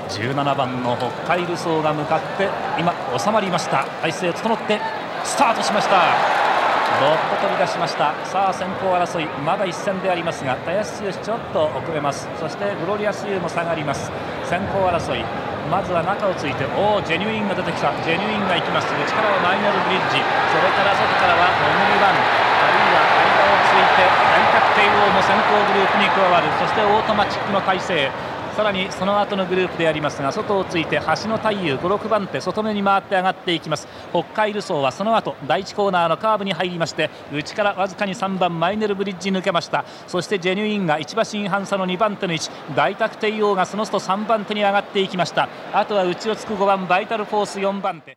17番の北海ルソーが向かって今収まりました。体勢整ってスタートしました。どっと飛び出しました。さあ先行争いまだ一戦でありますが、田安剛ちょっと遅れます。そしてグロリアスユーも下がります。先行争い、まずは中をついて、ジェニュインが出てきた。ジェニュインが行きます。内からはマイナルブリッジ、それから外からはオムニワン、あるいは間をついて大角帝王も先行グループに加わる。そしてオートマチックの体勢、さらにその後のグループでありますが、外をついて橋の太夫5、6番手外目に回って上がっていきます。北海ルソーはその後第1コーナーのカーブに入りまして、内からわずかに3番マイネルブリッジ抜けました。そしてジェニュインが1馬身半差の2番手の位置、大沢帝王がその後3番手に上がっていきました。あとは内をつく5番バイタルフォース4番手。